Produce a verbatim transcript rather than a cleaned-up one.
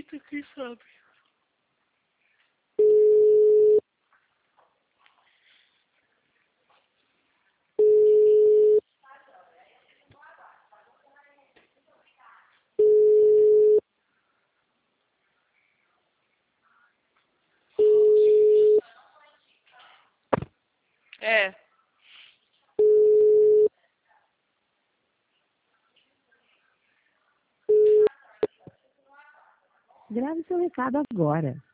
Eita, quem sabe? É. Grave seu recado agora.